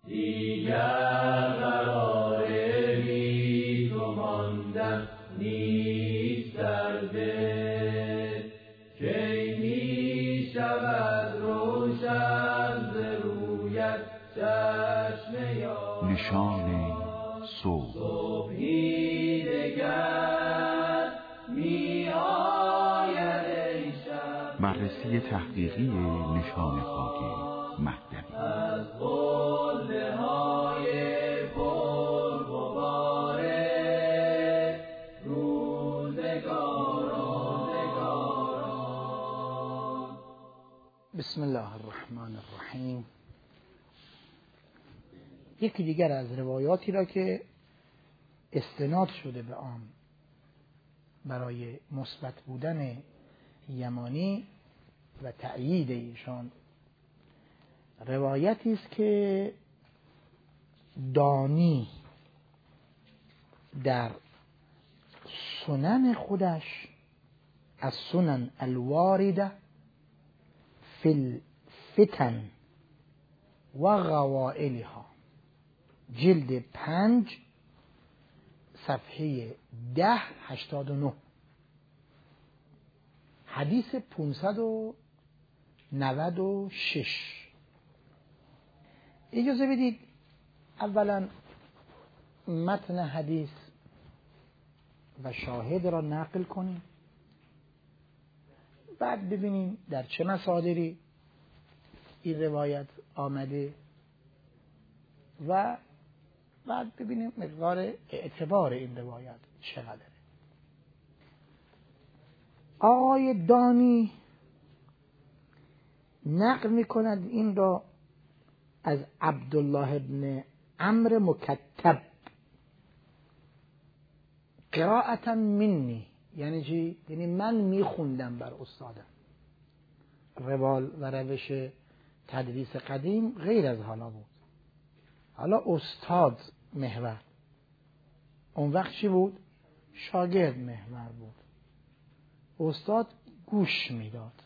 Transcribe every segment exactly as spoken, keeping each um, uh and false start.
دیگر قرار بی تو ماندن نیست در دل، کی می شود روشن ز رویت چشم یار. نشان صبح. صبحی دگر می آید ای شب. بررسی تحقیقی نشان خاکی مهدوی. از قله های پر غبار روزگاران. بسم الله الرحمن الرحیم. یکی دیگر از روایاتی را که استناد شده به آن برای مثبت بودن یمانی و تأیید ایشان، روایتی است که دانی در سنن خودش از سنن الوارده فی الفتن و غوائلها، جلد پنج صفحه ده هشتاد و نه، حدیث پانصد و نود و شش. اجازه بدید اولا متن حدیث و شاهد را نقل کنیم، بعد ببینیم در چه مصادری این روایت آمده و بعد ببینیم مقدار اعتبار این روایت چقدره. آقای دانی نقل می کند این را از عبدالله ابن عمرو مکتب قرائتا منی، یعنی چی؟ یعنی من میخوندم بر استادم. روال و روش تدریس قدیم غیر از حالا بود. حالا استاد محور، اون وقت چی بود؟ شاگرد محور بود. استاد گوش میداد،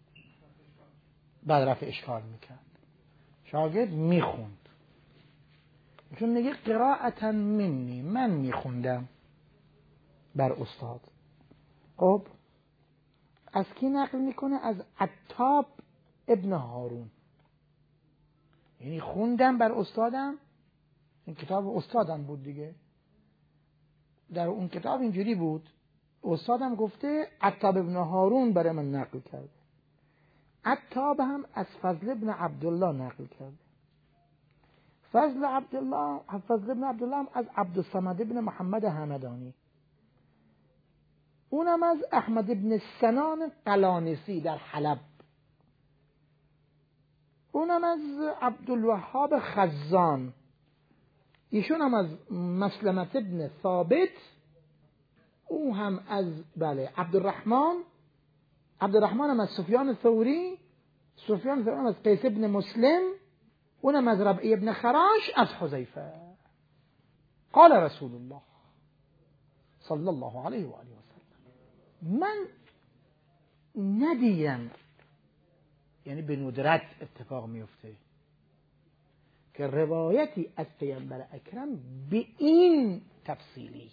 بعد رفع اشکال میکرد، شاگرد میخوند. چون میگه قرائتا منی، من میخوندم بر استاد. خب از کی نقل میکنه؟ از عتاب ابن هارون، یعنی خوندم بر استادم. این کتاب استادم بود دیگه، در اون کتاب اینجوری بود، استادم گفته عتاب ابن هارون برای من نقل کرده. عتاب هم از فضل ابن عبدالله نقل کرده. فضل عبدالله فضل ابن عبدالله هم از عبدالصمد ابن محمد همدانی، اونم از احمد ابن سنان قلانسی در حلب، اونم از عبدالوهاب خزان، ایشون هم از مسلمت ابن ثابت، او هم از بله عبدالرحمن عبدالرحمن هم از سفیان ثوری، سفیان ثوری هم از قیس ابن مسلم، اونم از ربعی ابن خراش از حذیفه. قال رسول الله صلی الله علیه و آله و سلم، من ندیدم، یعنی به ندرت اتفاق میفته که روایتی از پیامبر اکرم به این تفصیلی،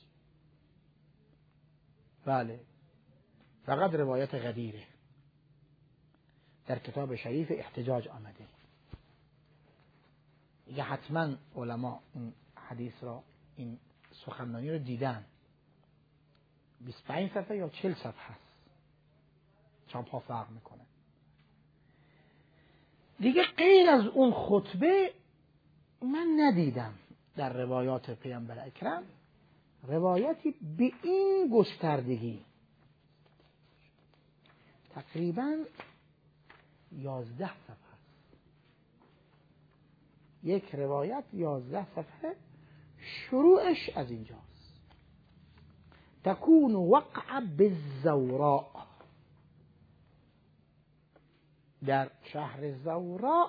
بله فقط روایت غدیره در کتاب شریف احتجاج آمده. یه حتما علما این حدیث را، این سخنرانی رو دیدن. بیست و پنج صفحه یا چهل صفحه هست، چند ها فرق میکنه دیگه. غیر از اون خطبه من ندیدم در روایات پیامبر اکرم روایتی به این گستردگی. تقریبا یازده صفحه است، یک روایت یازده صفحه. شروعش از اینجاست: تکون وقع بالزوراء، در شهر زوراء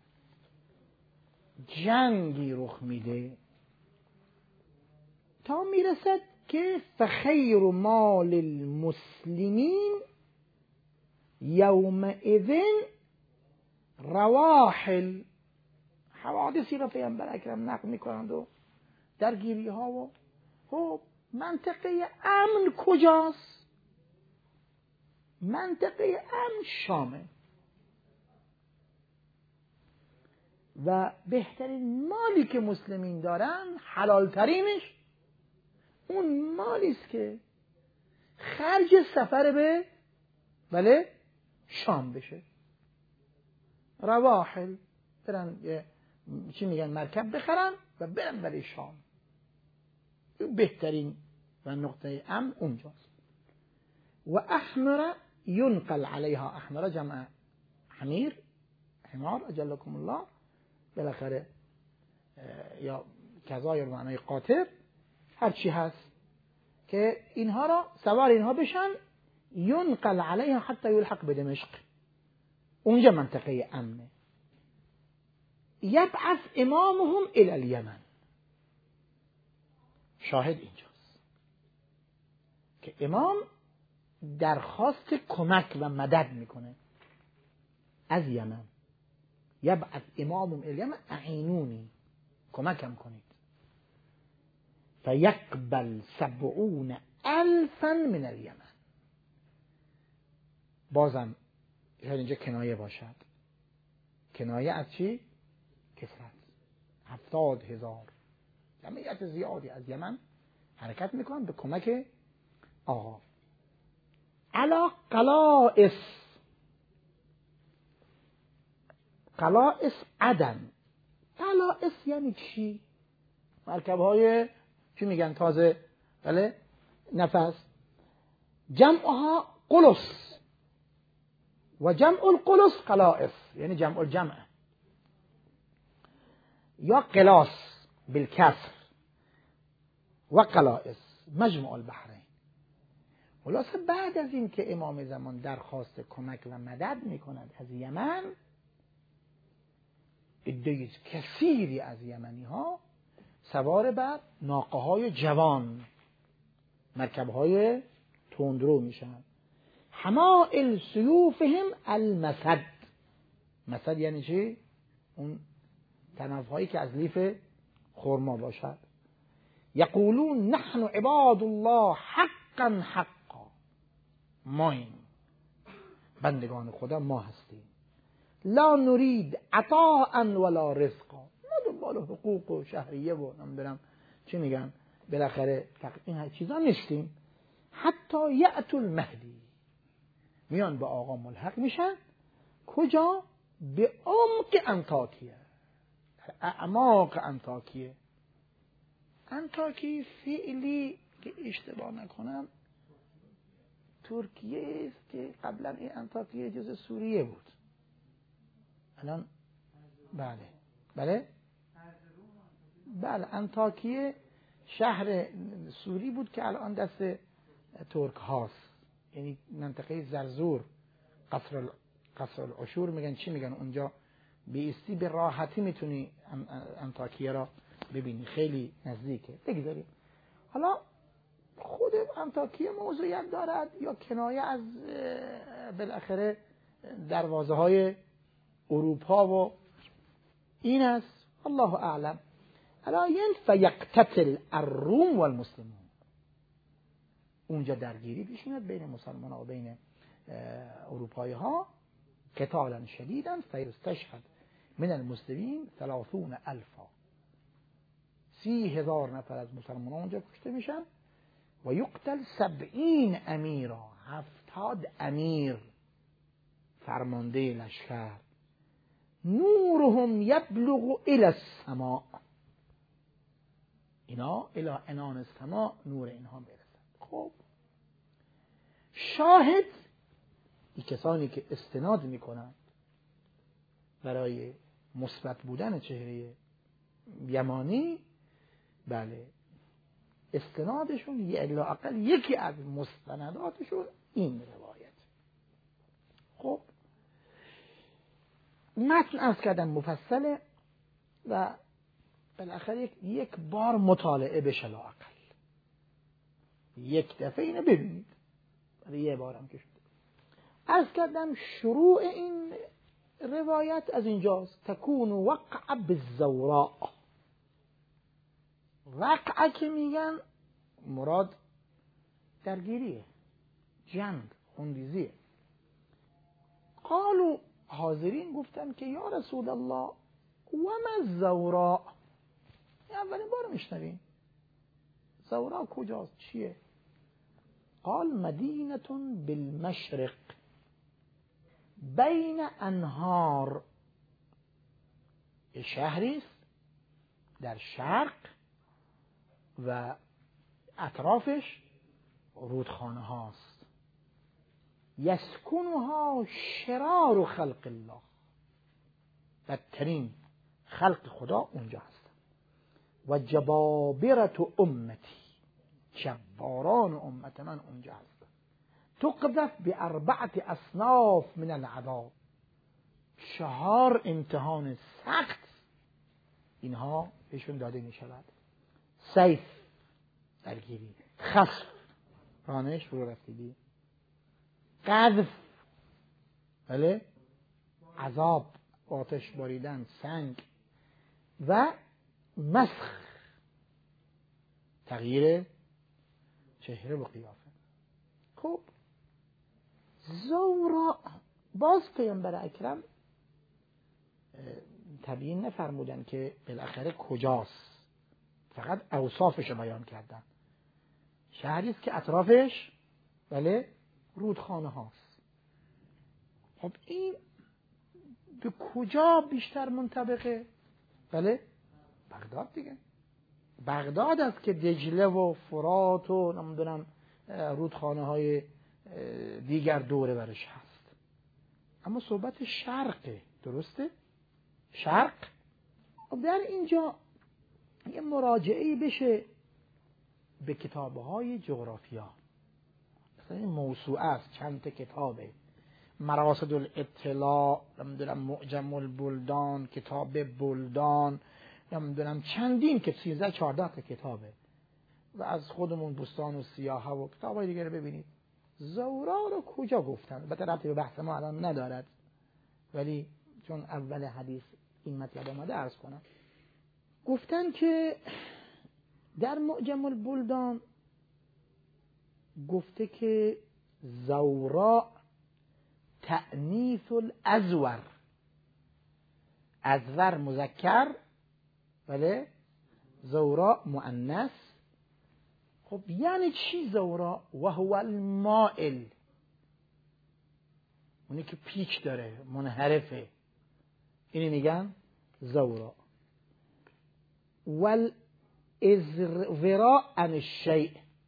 جنگی رخ میده تا میرسد که فخیر مال المسلمین یومئذ رواحل حوادثی را پیامبر اکرم نقل میکنند و درگیری ها و خب منطقه امن کجاست؟ منطقه امن شامه و بهترین مالی که مسلمین دارن حلال ترینش اون مالی است که خرج سفر به بله شام بشه. رواحل برن چی میگن مرکب بخرن و برن برای شام. بهترین و نقطه امن اونجاست. و احمر ينقل علیها، احمر جمع حمیر، حمار اجلکم الله، بالاخره یا کذایر معنای قاطر، هر چی هست که اینها را سوار اینها بشن، ينقل علیها حتی یلحق به دمشق، اونجا منطقه امنه. یبعث امامهم الى الیمن، شاهد اینجاست که امام درخواست کمک و مدد میکنه از یمن. یبعث امامهم الى الیمن اعینونی، کمکم کنید. فیقبل سبعون الفا من الیمن. بازم اینجا کنایه باشد. کنایه از چی؟ کثرت. هفتاد هزار جمعیت زیادی از یمن حرکت میکنن به کمک آقا. علا قلائس، قلائس عدن. قلائس یعنی چی؟ مرکب های چی میگن تازه بله نفس. جمعها قلس و جمع القلس قلائس، یعنی جمع الجمع یا قلاس بالکسر و قلائس، مجموع البحرین. خلاصه بعد از این که امام زمان درخواست کمک و مدد میکند از یمن، عده کثیری از یمنی ها سوار بر ناقه های جوان، مرکب های تندرو میشن. حمائل سیوفهم المسد. مسد یعنی چی؟ اون تنف هایی که از لیف خرما باشد. یقولون نحن عباد الله حقا حقا، ما این بندگان خدا ما هستیم. لا نريد عطاء ولا رزقا، ما دنبال حقوق و شهریه و نمیدونم چی میگن بالاخره این چیزا نیستیم. حتی یأتوا المهدی، میان به آقا ملحق میشن. کجا؟ به عمق انطاکیه، اعماق انطاکیه. انطاکیه فعلی که اشتباه نکنم ترکیه است که قبلا این انطاکیه جز سوریه بود. الان بله بله بله انطاکیه شهر سوری بود که الان دست ترک هاست. یعنی منطقه زرزور، قصر قصر العشور میگن، چی میگن اونجا، بیستی به راحتی میتونی انطاکیه را ببینی، خیلی نزدیکه. بگذاریم حالا خود انطاکیه موضوعیت دارد یا کنایه از بالاخره دروازه های اروپا و این است، الله اعلم. حالا ین فیقتتل الروم والمسلمون، اونجا درگیری پیش میاد بین مسلمان ها و بین اروپایی ها، قتالا شدیدا فیستشهد من المسلمین ثلاثون الفا، سی هزار نفر از مسلمان ها اونجا کشته میشن. و یقتل سبعین امیرا، هفتاد امیر فرمانده لشکر. نورهم یبلغ الى السماء، اینا الى عنان السماء، نور اینها برسد. خب شاهد این کسانی که استناد میکنند برای مثبت بودن چهره یمانی، بله استنادشون یا الا اقل یکی از مستنداتشون این روایت. خب متن از کردن مفصله و بالاخره یک بار مطالعه بشه لااقل، یک دفعه اینو ببینید، برای یه بارم که شده. از کردم شروع این روایت از اینجاست تکون وقع بالزوراء. وقع که میگن مراد درگیریه، جنگ، خونریزیه. قالوا حاضرین گفتن که یا رسول الله و ما الزوراء، اولین بار میشنویم زوراء کجاست، چیه؟ قال مدینه بالمشرق بین انهار، شهری است در شرق و اطرافش رودخانه هاست. یسکنها شرار خلق الله، بدترین خلق خدا اونجا هست. و جبابرت امتی، جباران امت من اونجا هست. تقذف باربعه اصناف من العذاب، چهار امتحان سخت اینها بهشون داده می شود. سیف درگیری، خسف رانش فرو رفتگی، قذف بله عذاب آتش باریدن، سنگ، و مسخ تغییر چهره و قیافه. خب زورا باز پیامبر اکرم تبیین نفرمودن که بالاخره کجاست، فقط اوصافش رو بیان کردن. شهری است که اطرافش بله رودخانه هاست. خب این به کجا بیشتر منطبقه؟ بله بغداد دیگه. بغداد است که دجله و فرات و نمیدونم رودخانه های دیگر دوره برش هست. اما صحبت شرقه، درسته؟ شرق. در اینجا یه مراجعه بشه به کتاب‌های جغرافیا. مثلا این موسوعه است، چند تا کتابه، مراصد الاطلاع، نمیدونم معجم البلدان، کتاب بلدان، نمیدونم چندین که سیزده چهارده تا کتابه، و از خودمون بستان و سیاحه و کتابای دیگه رو ببینید. زورا رو کجا گفتن؟ البته ربطی به بحث ما الان ندارد، ولی چون اول حدیث این مطلب اومده عرض کنم. گفتن که در معجم البلدان گفته که زورا تأنیث الازور، ازور مذکر بله زورا مؤنث. خب یعنی چی زورا؟ و هو المائل، اونی که پیچ داره، منحرفه، اینی میگن زورا. والازوراء عن الشیء،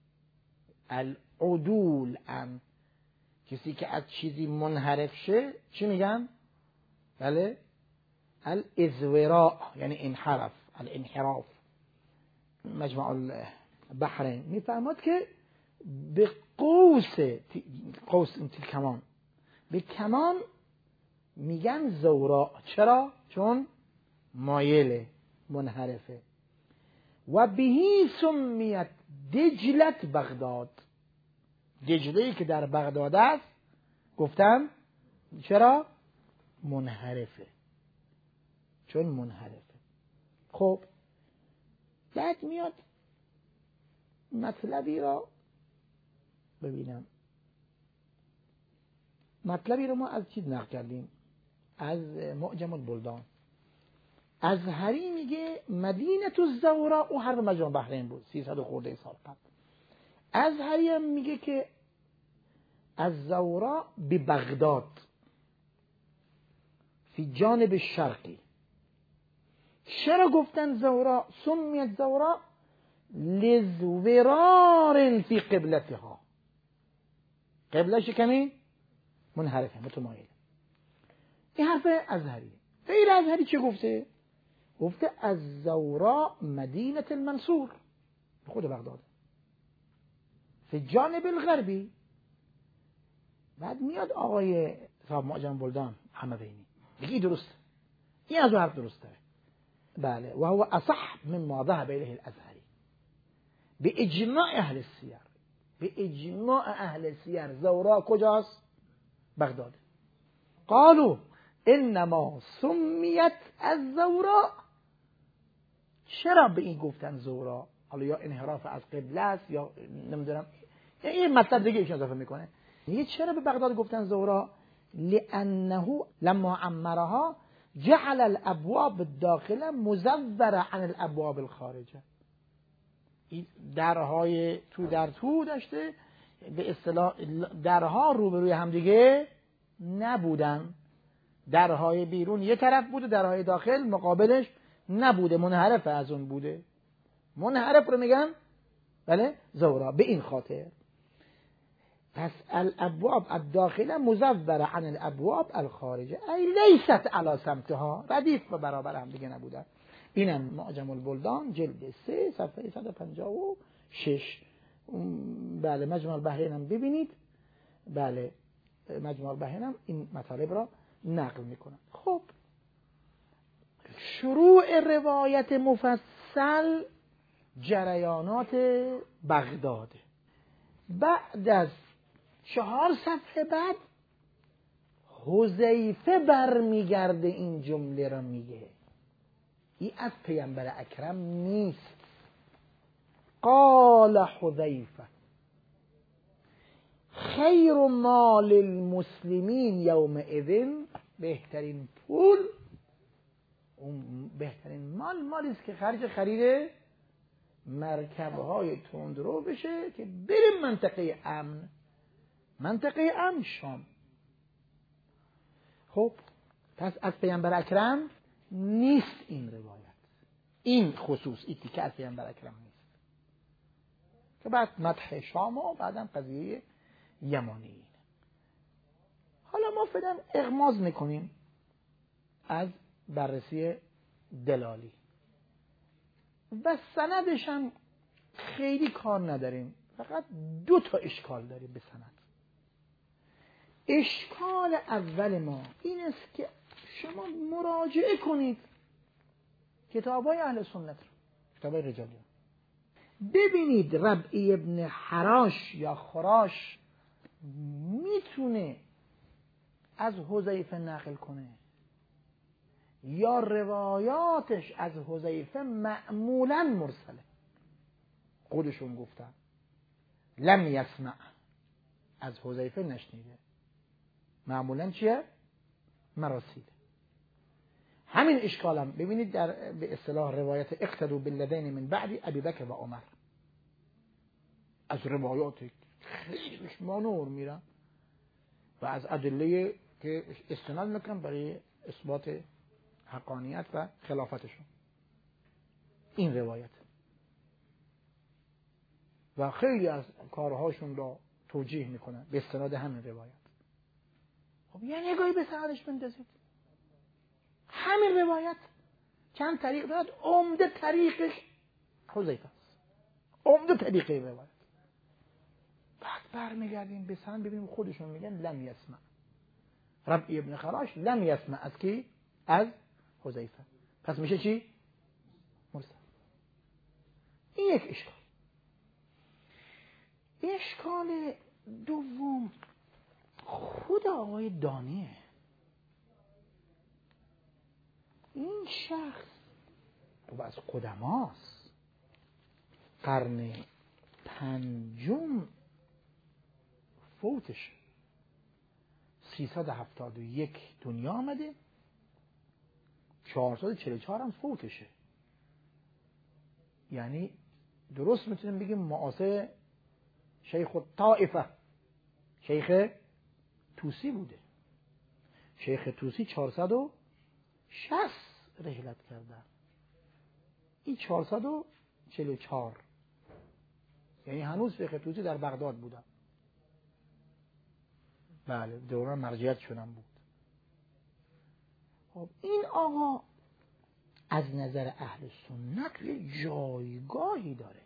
العدول عن، کسی که از چیزی منحرف شه چی میگن؟ بله الازوراء یعنی انحرف، الانحراف. مجمع البحرین میفهمد که به قوس قوس انت کمان، به کمان میگن زورا. چرا؟ چون مایله، منحرفه. و بهی سمیت دجلت بغداد، دجله‌ای که در بغداد است گفتن چرا؟ منحرفه، چون منحرفه. خب بعد میاد مطلبی را ببینم، مطلبی رو ما از چیز نقل کردیم، از معجم البلدان. ازهری میگه مدینه الزوراء، او هر مجمع بحرین بود سیصد خورده سال قبل. ازهری هم میگه که الزوراء ببغداد فی جانب الشرقی. چرا گفتن زوراء؟ سمیت زوراء لزورار فی قبلتها، قبلش کمی منحرفه، متمایل. این حرف ازهری. غیر ازهری چه گفته؟ گفته الزوراء مدینه المنصور، خود بغداد، فی جانب الغربی. بعد میاد آقای صاحب معجم بلدان همه بینی دیگه درست، این از حرف درسته. بله و هو اصح مما ذهب الیه الازهری به اجماع اهل السیر، به اجماع اهل السیر زوراء کجاست؟ بغداد. قالوا انما سمیت از زورا. چرا به این گفتن زورا؟ حالا یا انحراف از قبله است یا نمیدونم، این مطلب دیگه ایشون اضافه میکنه. میگه چرا به بغداد گفتن زورا؟ لانه لما عمرها جعل الابواب الداخله مزوره عن الابواب الخارجه. این درهای تو در تو داشته، به اصطلاح درها روبروی هم دیگه نبودن، درهای بیرون یه طرف بوده، درهای داخل مقابلش نبوده، منحرف از اون بوده. منحرف رو میگن بله زورا. به این خاطر پس الابواب الداخله مزوره عن الابواب الخارجه ای لیست علی سمتها، ردیف و برابر هم دیگه نبودن. اینم معجم البلدان جلد سه صفحه صد و پنجاه و شش. بله مجمع البحرین هم ببینید. بله مجمع البحرین هم این مطالب را نقل میکنن. خب شروع روایت مفصل جریانات بغداد. بعد از چهار صفحه بعد حذیفه برمیگرده این جمله را میگه. این از پیامبر اکرم نیست. قال حذیفه خیر مال المسلمین یومئذ، بهترین پول، اون بهترین مال مالی است که خرج خرید مرکب‌های تندرو بشه که بریم منطقه امن. منطقه امن شام. خب پس از پیامبر اکرم نیست این روایت، این خصوص ایتی که از پیامبر اکرم نیست، که بعد مدح شام و بعدم قضیه یمانی. حالا ما فعلا اغماض میکنیم از بررسی دلالی و سندش هم خیلی کار نداریم، فقط دو تا اشکال داریم به سند. اشکال اول ما این است که شما مراجعه کنید کتابای اهل سنت رو، کتابای رجالی، ببینید ربعی ابن حراش یا خراش میتونه از حذیفه نقل کنه یا روایاتش از حذیفه معمولا مرسله. خودشون گفتن لم یسمع، از حذیفه نشنیده، معمولا چیه؟ مراسیل. همین اشکالم ببینید در به اصطلاح روایت اقتدوا باللذین من بعد ابی بکر و عمر، از روایات خیلی مانور میرن و از ادله که استناد میکنن برای اثبات حقانیت و خلافتشون، این روایت و خیلی از کارهاشون را توجیه میکنن به استناد همین روایت. خب یه نگاهی به سندش بندازید. همین روایت چند طریق دارد، عمده طریقش حذیفه است، عمده طریق روایت. بعد برمیگردیم به سند ببینیم خودشون میگن لم یسمع، ربعی ابن خراش لم یسمع از کی؟ از حذیفه. پس میشه چی؟ مرسل. این یک اشکال. اشکال دوم خود آقای دانیه. این شخص خب از قدماست، قرن پنجم فوتش، سیصد و هفتاد و یک دنیا آمده، چهارصد و چهل و چهار هم فوتشه. یعنی درست میتونیم بگیم معاصر شیخ الطائفه، شیخ توسی بوده. شیخ توسی چهارصد و شصت رحلت کرده، این چهارصد و چهل و چهار، یعنی هنوز شیخ توسی در بغداد بودن. بله دوران مرجعیت شدن بود. خب این آقا از نظر اهل سنت یه جایگاهی داره.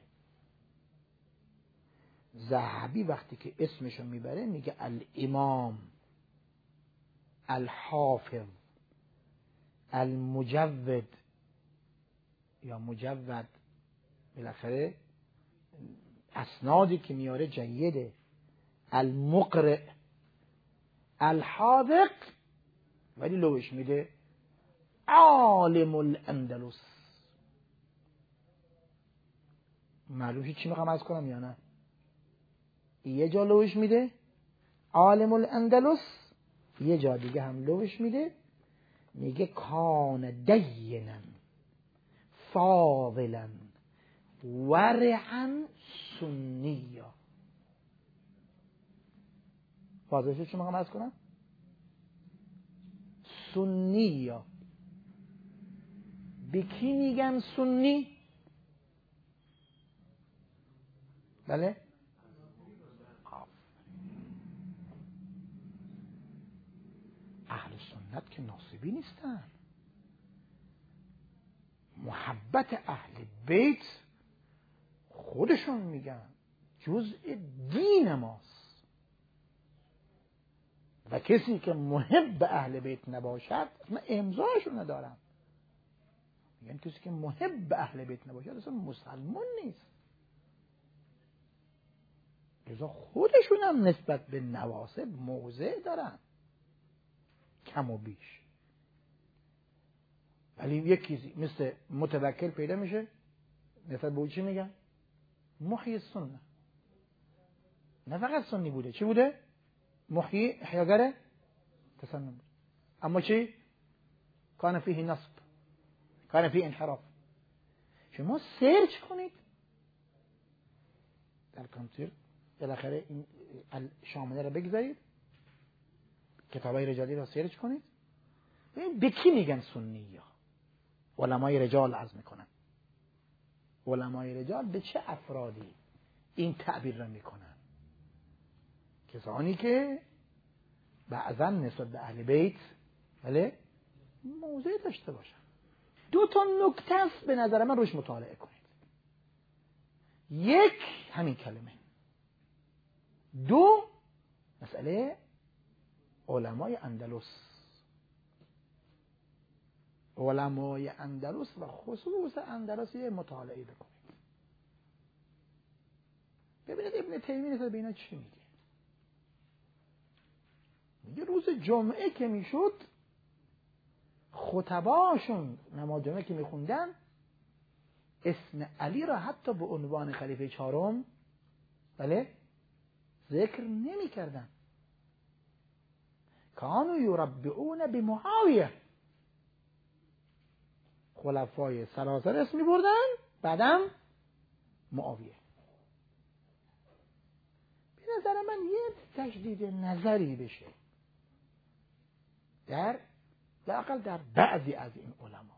ذهبی وقتی که اسمشو میبره میگه الامام الحافظ المجود یا مجود، بالاخره اسنادی که میاره جیده، المقرئ الحاذق ولی لوش میده عالم الاندلس. معلومه چی میخوام از کنم یا نه؟ یه جا لوش میده عالم الاندلس، یه جا دیگه هم لوش میده میگه کان دینا فاضلا ورعا سنیا. واضحه چی میخوام از کنم؟ سنیا. به کی میگن سنی؟ بله؟ اهل سنت که ناصبی نیستن. محبت اهل بیت خودشون میگن جزء دین ماست و کسی که محب اهل بیت نباشد اصلا امضاشون ندارن. میگن کسی که محب اهل بیت نباشد اصلا مسلمان نیست. لذا خودشون هم نسبت به نواسب موضع دارن کم و بیش. ولی یکی مثل متوکل پیدا میشه نسبت به چی میگن؟ محیی سنت. نه فقط سنی بوده، چی بوده؟ محیی احیاگر تسنن بود. اما چی؟ کان فیه نصب، کان فیه انحراف. شما سرچ کنید در کامپیوتر، بالاخره این شامله رو بگذارید، کتابای رجالی رو سرچ کنید، ببین به کی میگن سنی ها. علمای رجال عرض میکنن. علمای رجال به چه افرادی این تعبیر را میکنن؟ کسانی که بعضا نسبت به اهل بیت بله موضع داشته باشن. دو تا نکته است به نظر من روش مطالعه کنید. یک همین کلمه، دو مسئله علمای اندلس. علمای اندلس و خصوص اندلس یه مطالعه بکنید. ببینید ابن تیمیه نسبت به اینا چی میگه. میگه روز جمعه که میشد خطباشون نماز جمعه که میخوندن اسم علی را حتی به عنوان خلیفه چهارم بله ذکر نمی کردن. کانوا یربعون بمعاویه. خلفای سراسر اسم می بردن، بعدم معاویه. به نظر من یه تجدید نظری بشه در لااقل در بعضی از این علما.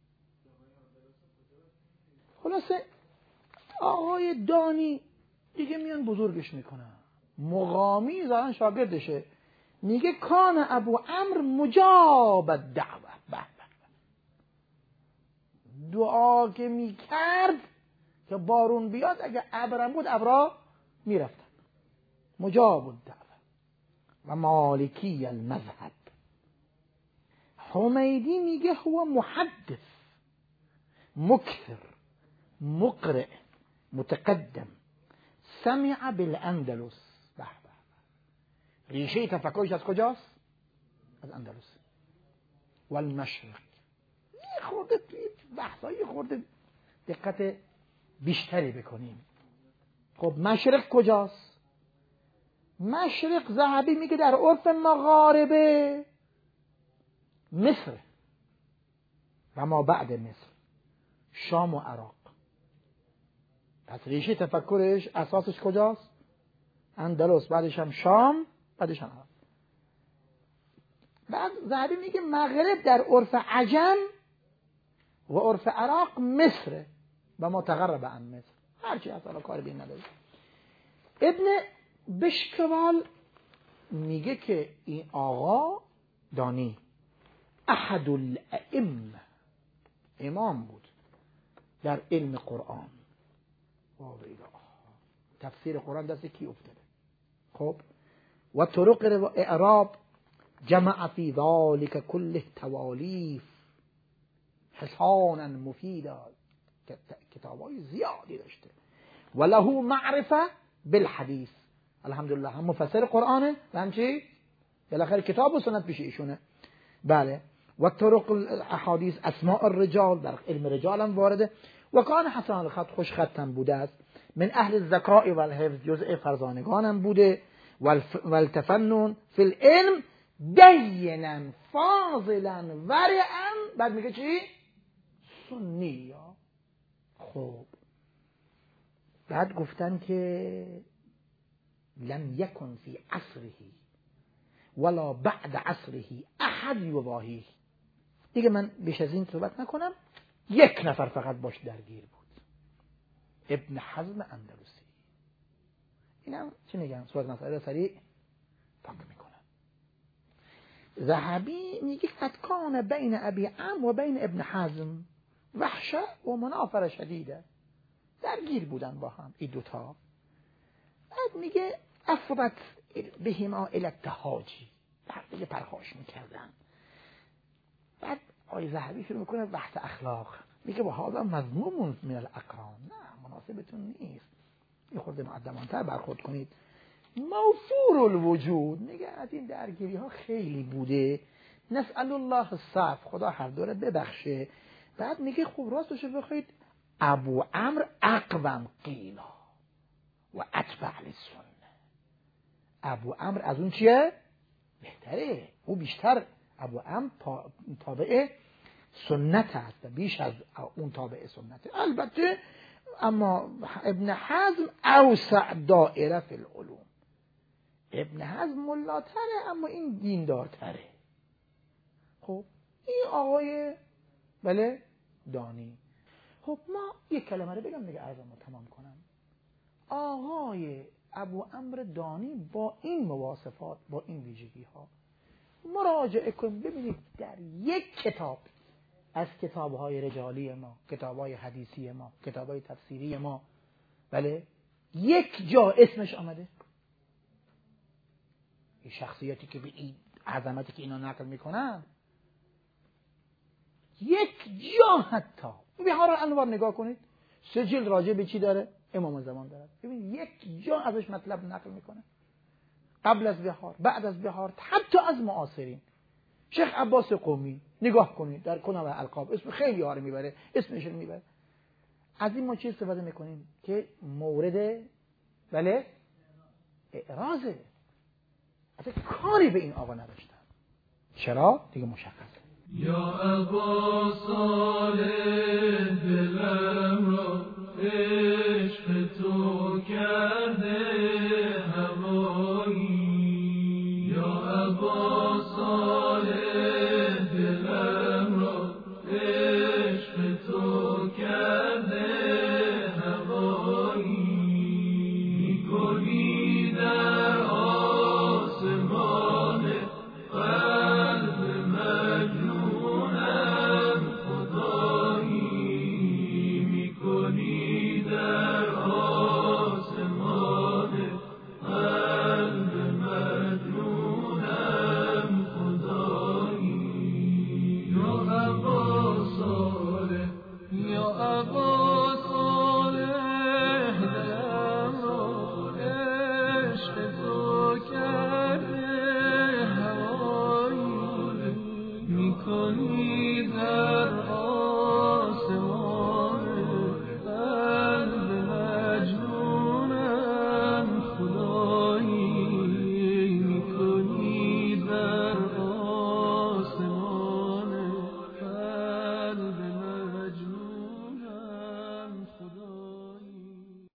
خلاصه آقای دانی دیگه میان بزرگش میکنن. مقامی زارن شاگردشه، میگه کان ابو عمرو مجاب الدعوه. دعا که میکرد که بارون بیاد، اگه ابرم بود ابرا میرفتن. مجاب الدعوه و مالکی المذهب. حمیدی میگه هو محدث مکثر مقرئ متقدم سمع بالاندلس. به به. ریشه تفکرش از کجاست؟ از اندلس و المشرق. یه خورده توی بحثایی خورده دقت بیشتری بکنیم. خب مشرق کجاست؟ مشرق ذهبی میگه در عرف مغاربه مصر و ما بعد مصر، شام و عراق. پس ریشه تفکرش اساسش کجاست؟ اندلس، بعدش هم شام، بعدش هم عراق. بعد ذهبی میگه مغرب در عرف عجم و عرف عراق مصر و ما تقرب عن مصر. هرچی اصلا کار بین نداره. ابن بشکوال میگه که این آقا دانی احد الائمه، امام بود در علم قرآن. تفسیر قرآن دست کی افتاده؟ خب و طرق اعراب جمع فی ذلك كله توالیف حسانا مفیدا. کتابای زیادی داشته. و له معرفه بالحدیث. الحمدلله هم مفسر قرآنه و هم چی؟ بالاخره کتاب و سنت پیش ایشونه. بله و طرق الاحادیث اسماء الرجال، در علم رجال هم وارده. و کان حسن الخط، خوش خطم بوده است. من اهل الذکاء و الحفظ، جزء فرزانگانم بوده. و التفنن فی العلم دینا فاضلا ورعا. بعد میگه چی؟ سنی. خب بعد گفتن که لم یکن فی عصره ولا بعد عصره احد یضاهیه. دیگه من بیش از این صحبت نکنم. یک نفر فقط باش درگیر بود، ابن حزم اندلسی. اینم چی میگم؟ صحبت مسئله سریع پاک میکنم. ذهبی میگه قد کان بین ابی عمرو و بین ابن حزم وحشه و منافره شدیده، درگیر بودن با هم این دوتا. بعد میگه افضت بهما الی التهاجی، دیگه پرخاش میکردن. بعد آقای ذهبی شروع میکنه بحث اخلاق، میگه با هذا مذموم من الاقران، نه مناسبتون نیست، یه خورده مؤدبانه‌تر برخورد کنید. موفور الوجود، میگه از این درگیری ها خیلی بوده، نسأل الله الصف، خدا هر دوره ببخشه. بعد میگه خوب راستشو بخواید ابو عمرو اقوم قیلا و اتبع للسنه. ابو عمرو از اون چیه؟ بهتره، او بیشتر، ابو عمرو تابع سنت است و بیش از اون تابع سنت. البته اما ابن حزم اوسع دائره فی العلوم. ابن حزم ملاتره اما این دیندارتره. خب این آقای بله دانی. خب ما یک کلمه رو بگم دیگه عرضمو تمام کنم. آقای ابو عمرو دانی با این مواصفات، با این ویژگی ها مراجعه کن، ببینید در یک کتاب از کتاب‌های رجالی ما، کتاب‌های حدیثی ما، کتاب‌های تفسیری ما، بله، یک جا اسمش آمده؟ این شخصیتی که به این عظمتی که اینا نقل میکنن، یک جا حتی بهار الانوار نگاه کنید، سه جلد راجع به چی داره؟ امام زمان داره. ببین یک جا ازش مطلب نقل میکنه، قبل از بهار، بعد از بهار، حتی از معاصرین. شیخ عباس قمی نگاه کنید در کنه القاب، اسم خیلی ها رو میبره، اسمش رو میبره. از این ما چی استفاده میکنیم که مورد بله اعراضه، اصلا کاری به این آقا نداشتن. چرا؟ دیگه مشخصه. یا ابا صالح دلم